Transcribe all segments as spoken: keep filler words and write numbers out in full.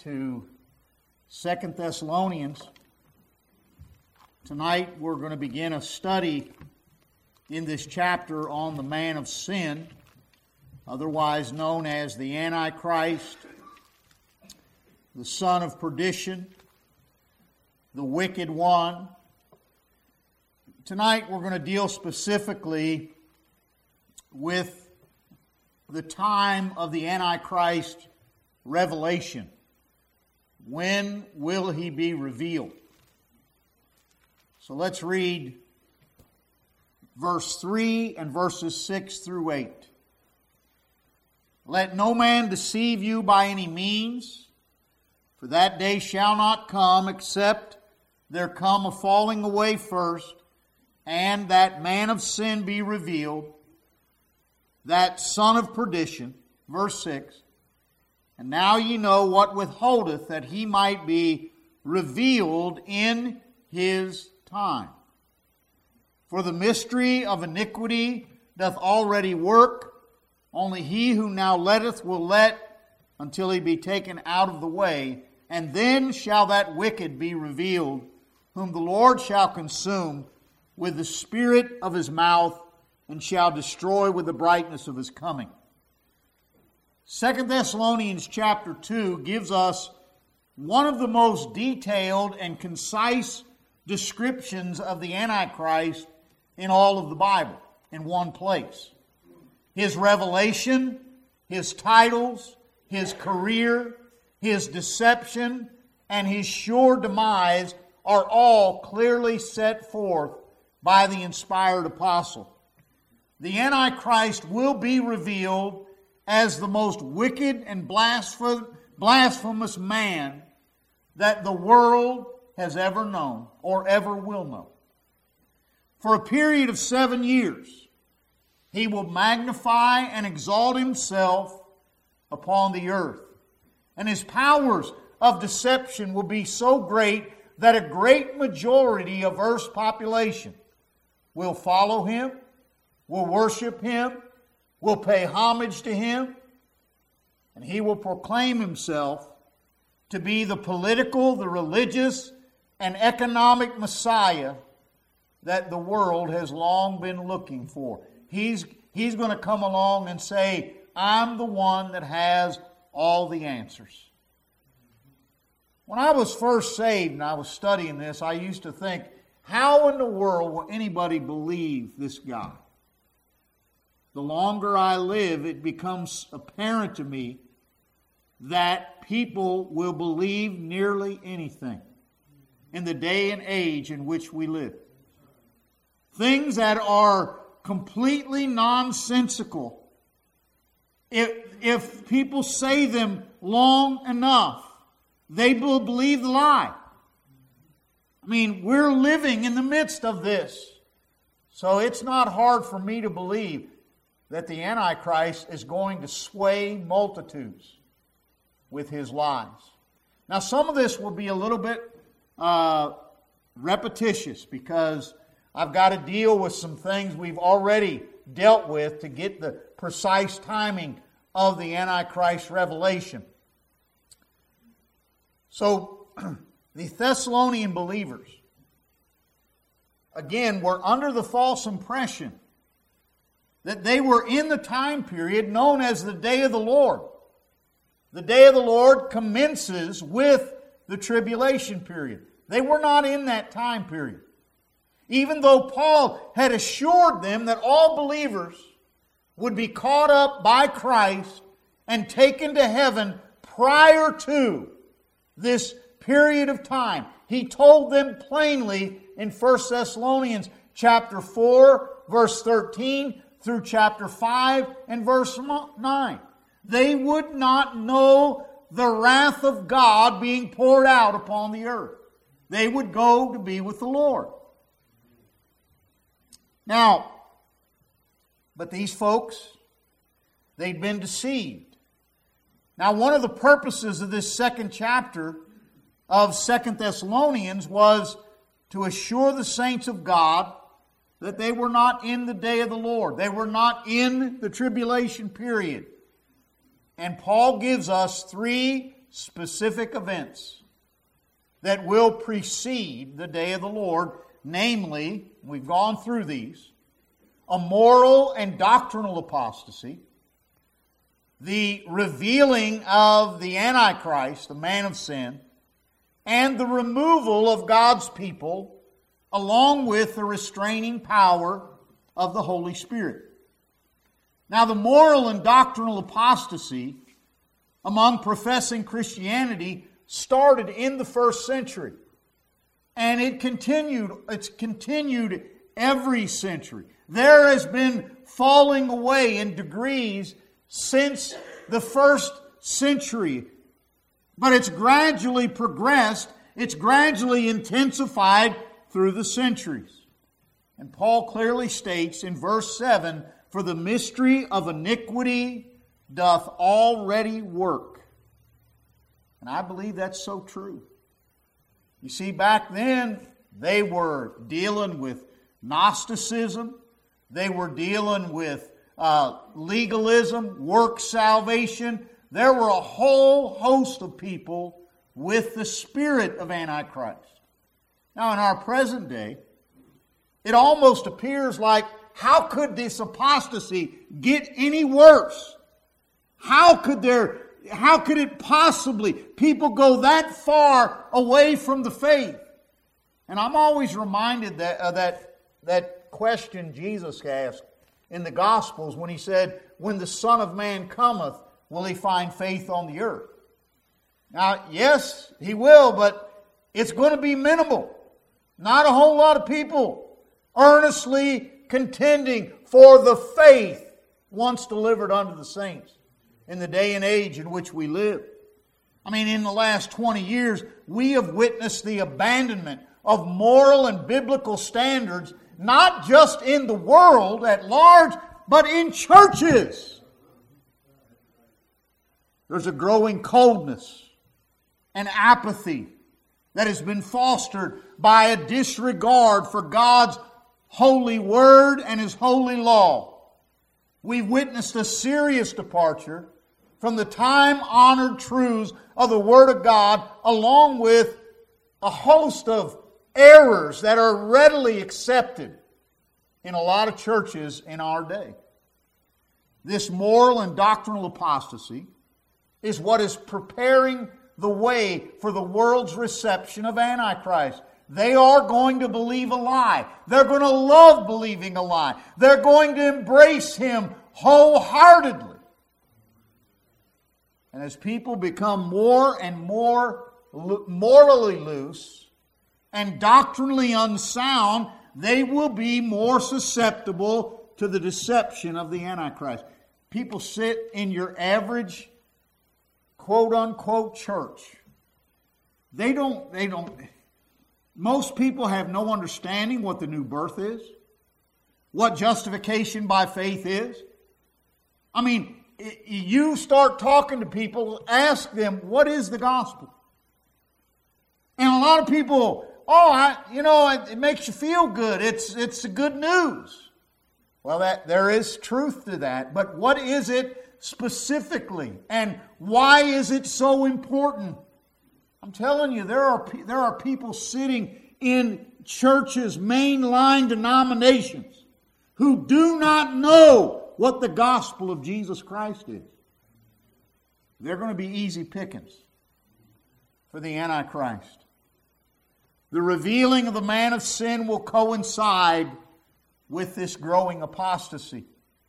to Second Thessalonians. Tonight we're going to begin a study in this chapter on the man of sin, otherwise known as the Antichrist, the son of perdition, the wicked one. Tonight we're going to deal specifically with the time of the Antichrist revelation. When will he be revealed? So let's read verse three and verses six through eight. Let no man deceive you by any means, for that day shall not come except there come a falling away first, and that man of sin be revealed, that son of perdition. Verse six. And now ye know what withholdeth, that he might be revealed in his time. For the mystery of iniquity doth already work, only he who now letteth will let until he be taken out of the way, and then shall that wicked be revealed, whom the Lord shall consume with the spirit of his mouth, and shall destroy with the brightness of his coming. Second Thessalonians chapter two gives us one of the most detailed and concise descriptions of the Antichrist in all of the Bible, in one place. His revelation, his titles, his career, his deception, and his sure demise are all clearly set forth by the inspired apostle. The Antichrist will be revealed as the most wicked and blasphemous man that the world has ever known or ever will know. For a period of seven years, he will magnify and exalt himself upon the earth. And his powers of deception will be so great that a great majority of Earth's population will follow him, will worship him, will pay homage to him, and he will proclaim himself to be the political, the religious, and economic Messiah that the world has long been looking for. He's, he's going to come along and say, I'm the one that has all the answers. When I was first saved and I was studying this, I used to think, how in the world will anybody believe this guy? The longer I live, it becomes apparent to me that people will believe nearly anything in the day and age in which we live. Things that are completely nonsensical. If, if people say them long enough, they will believe the lie. I mean, we're living in the midst of this. So it's not hard for me to believe that the Antichrist is going to sway multitudes with his lies. Now, some of this will be a little bit uh, repetitious because I've got to deal with some things we've already dealt with to get the precise timing of the Antichrist revelation. So, the Thessalonian believers, again, were under the false impression that they were in the time period known as the Day of the Lord. The Day of the Lord commences with the tribulation period. They were not in that time period. Even though Paul had assured them that all believers would be caught up by Christ and taken to heaven prior to this period of time. He told them plainly in First Thessalonians chapter four, verse thirteen, through chapter five and verse nine. They would not know the wrath of God being poured out upon the earth. They would go to be with the Lord. Now, but these folks, they'd been deceived. Now, one of the purposes of this second chapter of Second Thessalonians was to assure the saints of God that they were not in the day of the Lord. They were not in the tribulation period. And Paul gives us three specific events that will precede the day of the Lord. Namely, we've gone through these, a moral and doctrinal apostasy, the revealing of the Antichrist, the man of sin, and the removal of God's people, along with the restraining power of the Holy Spirit. Now, the moral and doctrinal apostasy among professing Christianity started in the first century. And it continued, it's continued every century. There has been falling away in degrees since the first century. But it's gradually progressed, it's gradually intensified through the centuries. And Paul clearly states in verse seven, "For the mystery of iniquity doth already work." And I believe that's so true. You see, back then, they were dealing with Gnosticism. They were dealing with uh, legalism, work salvation. There were a whole host of people with the spirit of Antichrist. Now, in our present day, it almost appears like, how could this apostasy get any worse? How could there, how could it possibly, people go that far away from the faith? And I'm always reminded that, uh, that, that question Jesus asked in the Gospels when He said, "When the Son of Man cometh, will He find faith on the earth?" Now, yes, He will, but it's going to be minimal. Not a whole lot of people earnestly contending for the faith once delivered unto the saints in the day and age in which we live. I mean, in the last twenty years, we have witnessed the abandonment of moral and biblical standards, not just in the world at large, but in churches. There's a growing coldness and apathy that has been fostered by a disregard for God's holy word and His holy law. We've witnessed a serious departure from the time-honored truths of the Word of God, along with a host of errors that are readily accepted in a lot of churches in our day. This moral and doctrinal apostasy is what is preparing the way for the world's reception of Antichrist. They are going to believe a lie. They're going to love believing a lie. They're going to embrace him wholeheartedly. And as people become more and more morally loose and doctrinally unsound, they will be more susceptible to the deception of the Antichrist. People sit in your average quote-unquote church. They don't, they don't, most people have no understanding what the new birth is, what justification by faith is. I mean, you start talking to people, ask them, what is the gospel? And a lot of people, oh, I, you know, it, it makes you feel good. It's, it's the good news. Well, that, there is truth to that, but what is it specifically, and why is it so important? I'm telling you, there are there are people sitting in churches, mainline denominations, who do not know what the gospel of Jesus Christ is. They're going to be easy pickings for the Antichrist. The revealing of the man of sin will coincide with this growing apostasy.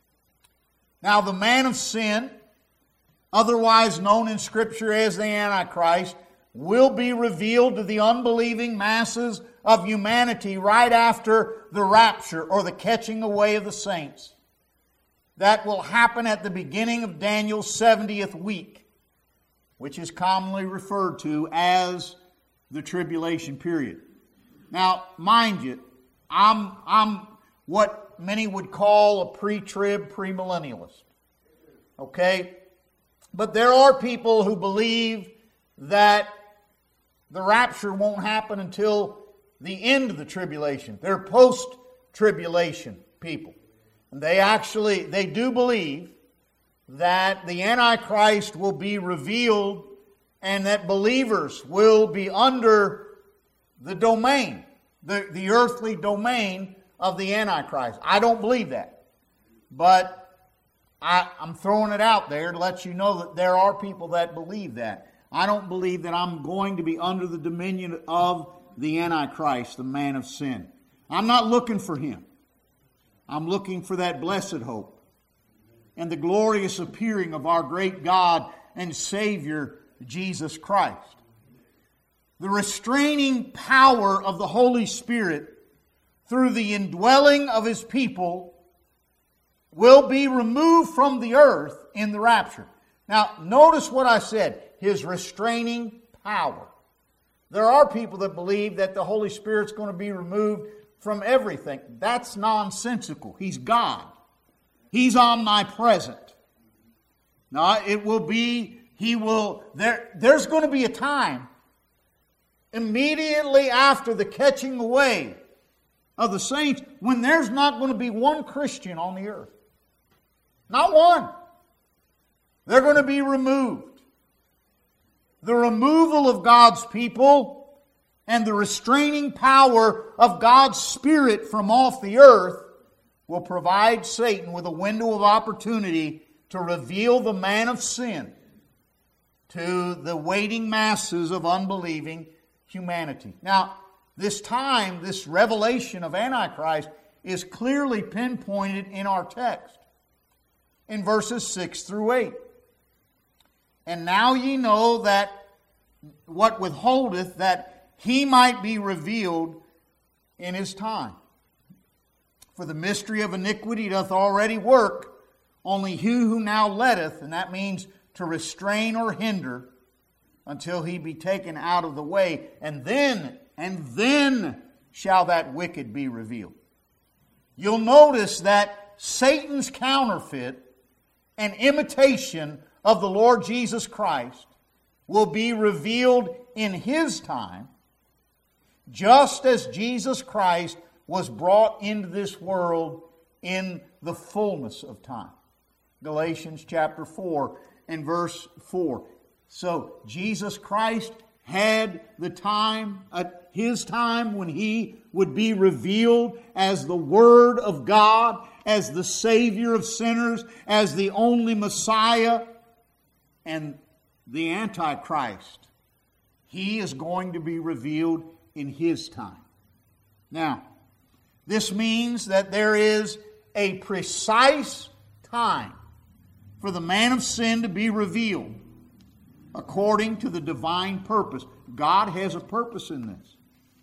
Now, the man of sin, otherwise known in Scripture as the Antichrist, will be revealed to the unbelieving masses of humanity right after the rapture or the catching away of the saints. That will happen at the beginning of Daniel's seventieth week, which is commonly referred to as the tribulation period. Now, mind you, I'm, I'm what many would call a pre-trib, premillennialist. Okay? But there are people who believe that the rapture won't happen until the end of the tribulation. They're post-tribulation people. And they actually, they do believe that the Antichrist will be revealed and that believers will be under the domain, the, the earthly domain of the Antichrist. I don't believe that. But I, I'm throwing it out there to let you know that there are people that believe that. I don't believe that I'm going to be under the dominion of the Antichrist, the man of sin. I'm not looking for him. I'm looking for that blessed hope and the glorious appearing of our great God and Savior, Jesus Christ. The restraining power of the Holy Spirit through the indwelling of His people will be removed from the earth in the rapture. Now, notice what I said, His restraining power. There are people that believe that the Holy Spirit's going to be removed from everything. That's nonsensical. He's God. He's omnipresent. Now, it will be, He will, there, there's going to be a time immediately after the catching away of the saints when there's not going to be one Christian on the earth. Not one. They're going to be removed. The removal of God's people and the restraining power of God's Spirit from off the earth will provide Satan with a window of opportunity to reveal the man of sin to the waiting masses of unbelieving humanity. Now, this time, this revelation of Antichrist is clearly pinpointed in our text in verses six through eight. And now ye know that what withholdeth, that he might be revealed in his time. For the mystery of iniquity doth already work, only he who now letteth, and that means to restrain or hinder, until he be taken out of the way, and then, and then shall that wicked be revealed. You'll notice that Satan's counterfeit and imitation of the Lord Jesus Christ will be revealed in His time, just as Jesus Christ was brought into this world in the fullness of time. Galatians chapter four and verse four. So Jesus Christ had the time, at His time, when He would be revealed as the Word of God, as the Savior of sinners, as the only Messiah, and the Antichrist. He is going to be revealed in His time. Now, this means that there is a precise time for the man of sin to be revealed according to the divine purpose. God has a purpose in this.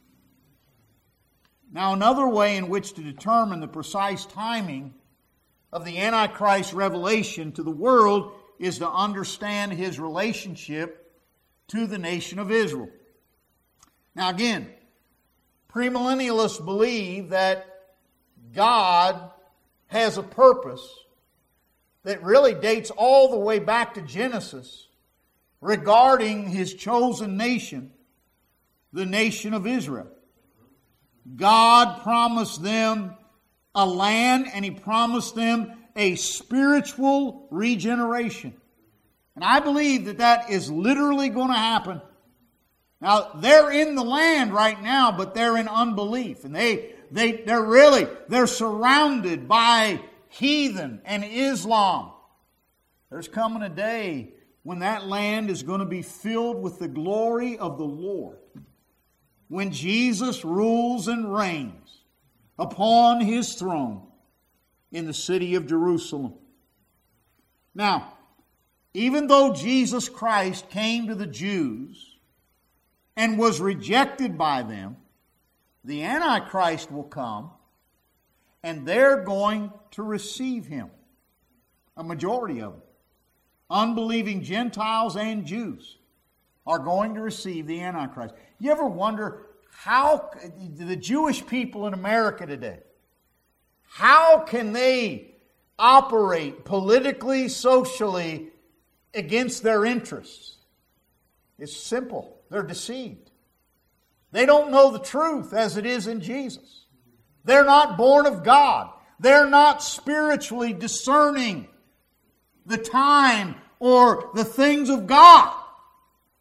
Now, another way in which to determine the precise timing of the Antichrist revelation to the world is to understand his relationship to the nation of Israel. Now again, premillennialists believe that God has a purpose that really dates all the way back to Genesis regarding His chosen nation, the nation of Israel. God promised them a land, and He promised them a spiritual regeneration. And I believe that that is literally going to happen. Now, they're in the land right now, but they're in unbelief. And they, they, they're really, they're surrounded by heathen and Islam. There's coming a day when that land is going to be filled with the glory of the Lord. When Jesus rules and reigns upon His throne in the city of Jerusalem. Now, even though Jesus Christ came to the Jews and was rejected by them, the Antichrist will come and they're going to receive Him. A majority of them. Unbelieving Gentiles and Jews are going to receive the Antichrist. You ever wonder how the Jewish people in America today, how can they operate politically, socially against their interests? It's simple. They're deceived. They don't know the truth as it is in Jesus. They're not born of God. They're not spiritually discerning the time or the things of God.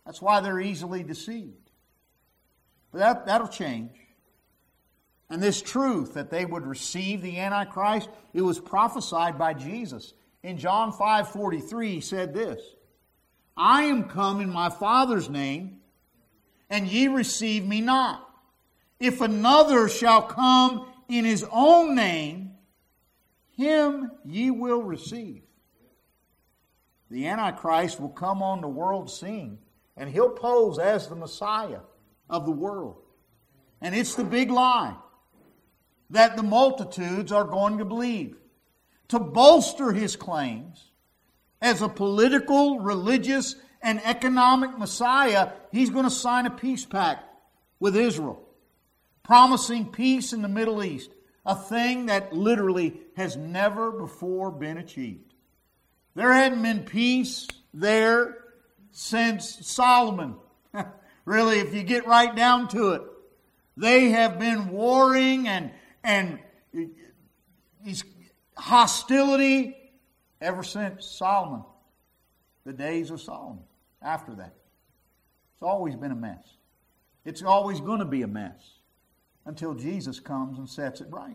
That's why they're easily deceived. But that, that'll change. And this truth that they would receive the Antichrist, it was prophesied by Jesus. In John five forty-three, he said this, I am come in my Father's name, and ye receive me not. If another shall come in his own name, him ye will receive. The Antichrist will come on the world scene, and he'll pose as the Messiah of the world. And it's the big lie that the multitudes are going to believe. To bolster his claims as a political, religious, and economic Messiah, he's going to sign a peace pact with Israel, promising peace in the Middle East, a thing that literally has never before been achieved. There hadn't been peace there since Solomon. Really, if you get right down to it, they have been warring and and hostility ever since Solomon, the days of Solomon. After that, it's always been a mess. It's always going to be a mess until Jesus comes and sets it right.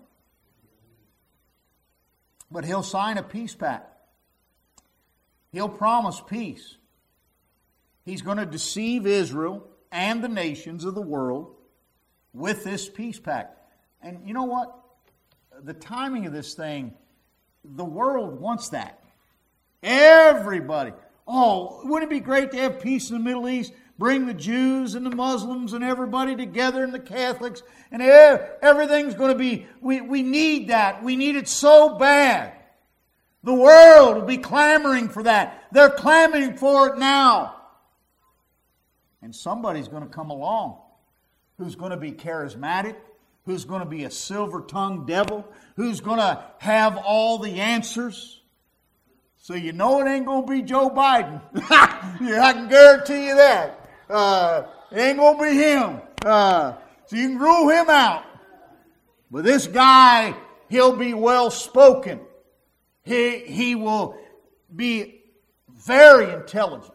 But he'll sign a peace pact. He'll promise peace. He's going to deceive Israel and the nations of the world with this peace pact. And you know what? The timing of this thing, the world wants that. Everybody. Oh, wouldn't it be great to have peace in the Middle East? Bring the Jews and the Muslims and everybody together and the Catholics. And everything's going to be, we, we need that. We need it so bad. The world will be clamoring for that. They're clamoring for it now. And somebody's going to come along who's going to be charismatic, who's going to be a silver-tongued devil, who's going to have all the answers. So you know it ain't going to be Joe Biden. I can guarantee you that. Uh, it ain't going to be him. Uh, so you can rule him out. But this guy, he'll be well-spoken. He, he will be very intelligent.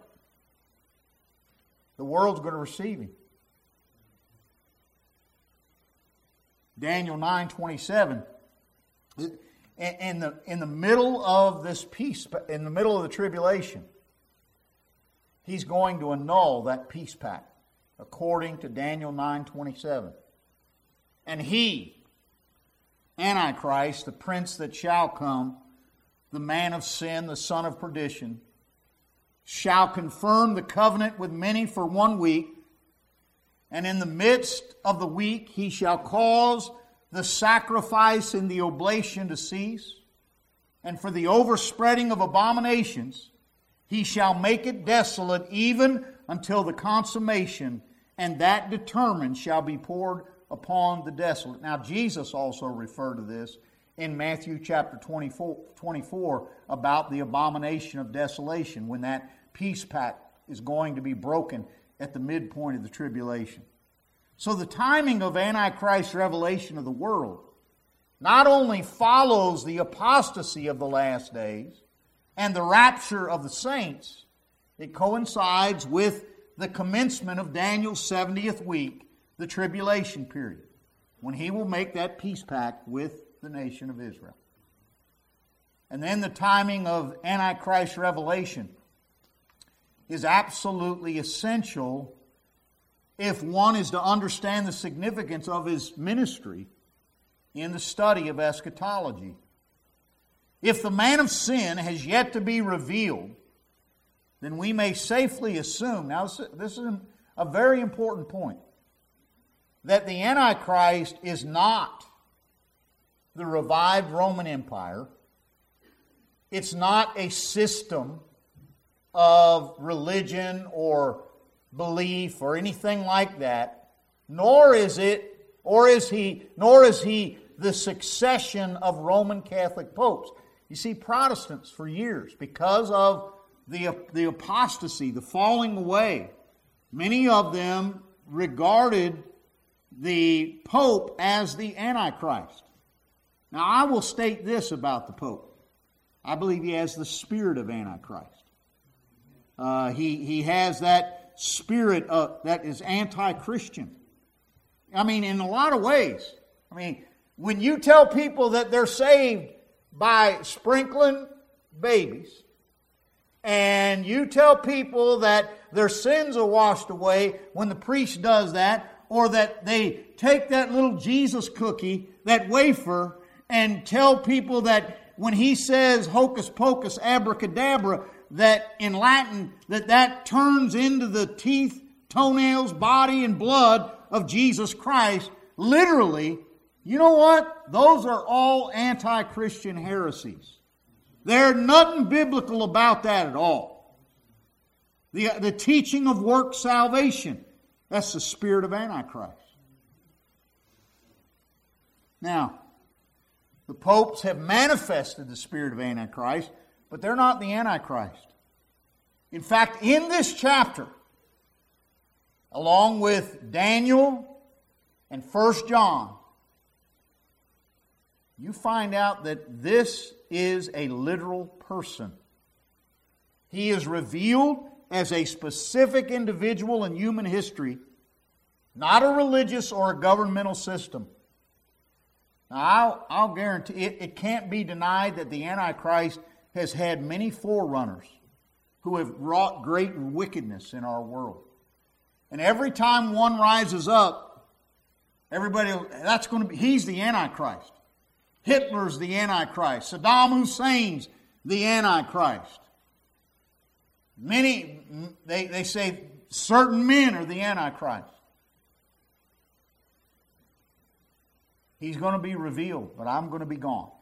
The world's going to receive him. Daniel nine twenty-seven. In the, in the middle of this peace, in the middle of the tribulation, he's going to annul that peace pact, according to Daniel nine twenty-seven. And he, Antichrist, the prince that shall come, the man of sin, the son of perdition, shall confirm the covenant with many for one week, and in the midst of the week he shall cause the sacrifice and the oblation to cease, and for the overspreading of abominations he shall make it desolate even until the consummation, and that determined shall be poured upon the desolate. Now Jesus also referred to this in Matthew chapter twenty-four, twenty-four about the abomination of desolation, when that peace pact is going to be broken at the midpoint of the tribulation. So the timing of Antichrist's revelation of the world not only follows the apostasy of the last days and the rapture of the saints, it coincides with the commencement of Daniel's seventieth week, the tribulation period, when he will make that peace pact with the nation of Israel. And then the timing of Antichrist's revelation is absolutely essential if one is to understand the significance of his ministry in the study of eschatology. If the man of sin has yet to be revealed, then we may safely assume, now this is a very important point, that the Antichrist is not the revived Roman Empire. It's not a system of religion or belief or anything like that, nor is it, or is he, nor is he the succession of Roman Catholic popes. You see, Protestants for years, because of the, the apostasy, the falling away, many of them regarded the Pope as the Antichrist. Now, I will state this about the Pope. I believe he has the spirit of Antichrist. Uh, he, he has that spirit uh, that is anti-Christian. I mean, in a lot of ways. I mean, when you tell people that they're saved by sprinkling babies, and you tell people that their sins are washed away when the priest does that, or that they take that little Jesus cookie, that wafer, and tell people that when he says hocus pocus abracadabra, that in Latin, that that turns into the teeth, toenails, body, and blood of Jesus Christ, literally, you know what? Those are all anti-Christian heresies. There's nothing biblical about that at all. The, the teaching of work salvation, that's the spirit of Antichrist. Now, the popes have manifested the spirit of Antichrist, but they're not the Antichrist. In fact, in this chapter, along with Daniel and First John, you find out that this is a literal person. He is revealed as a specific individual in human history, not a religious or a governmental system. Now, I'll, I'll guarantee it, it can't be denied that the Antichrist has had many forerunners who have wrought great wickedness in our world. And every time one rises up, everybody, that's going to be, he's the Antichrist. Hitler's the Antichrist. Saddam Hussein's the Antichrist. Many, they, they say certain men are the Antichrist. He's going to be revealed, but I'm going to be gone.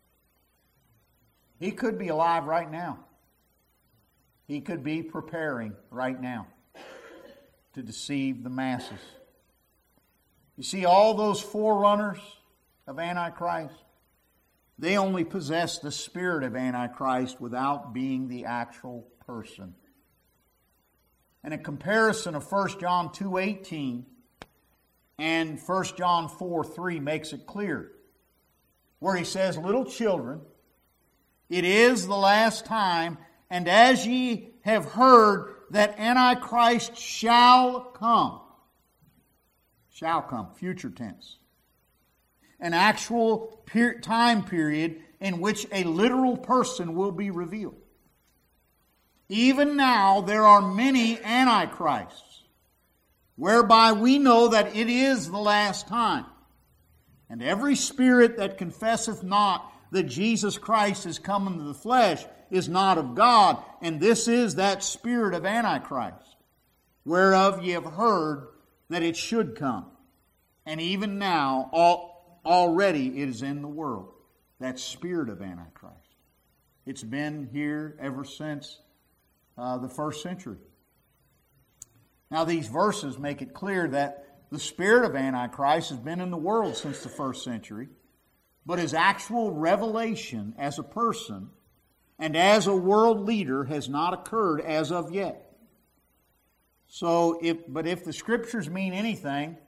He could be alive right now. He could be preparing right now to deceive the masses. You see, all those forerunners of Antichrist, they only possess the spirit of Antichrist without being the actual person. And a comparison of First John two eighteen and First John four three makes it clear, where he says, "Little children, it is the last time, and as ye have heard that Antichrist shall come," shall come, future tense, an actual per- time period in which a literal person will be revealed. Even now there are many antichrists, whereby we know that it is the last time. And every spirit that confesseth not that Jesus Christ is come into the flesh is not of God, and this is that spirit of Antichrist, whereof ye have heard that it should come. And even now, all, already it is in the world, that spirit of Antichrist. It's been here ever since uh, the first century. Now, these verses make it clear that the spirit of Antichrist has been in the world since the first century, but his actual revelation as a person and as a world leader has not occurred as of yet. So, if but if the Scriptures mean anything,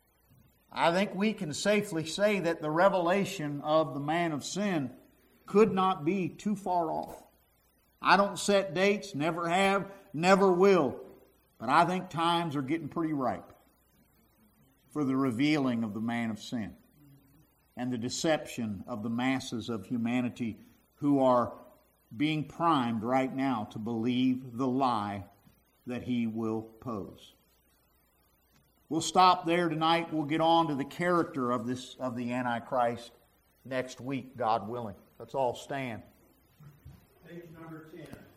I think we can safely say that the revelation of the man of sin could not be too far off. I don't set dates, never have, never will, but I think times are getting pretty ripe for the revealing of the man of sin and the deception of the masses of humanity who are being primed right now to believe the lie that he will pose. We'll stop there tonight. We'll get on to the character of this of the Antichrist next week, God willing. Let's all stand. Page number ten.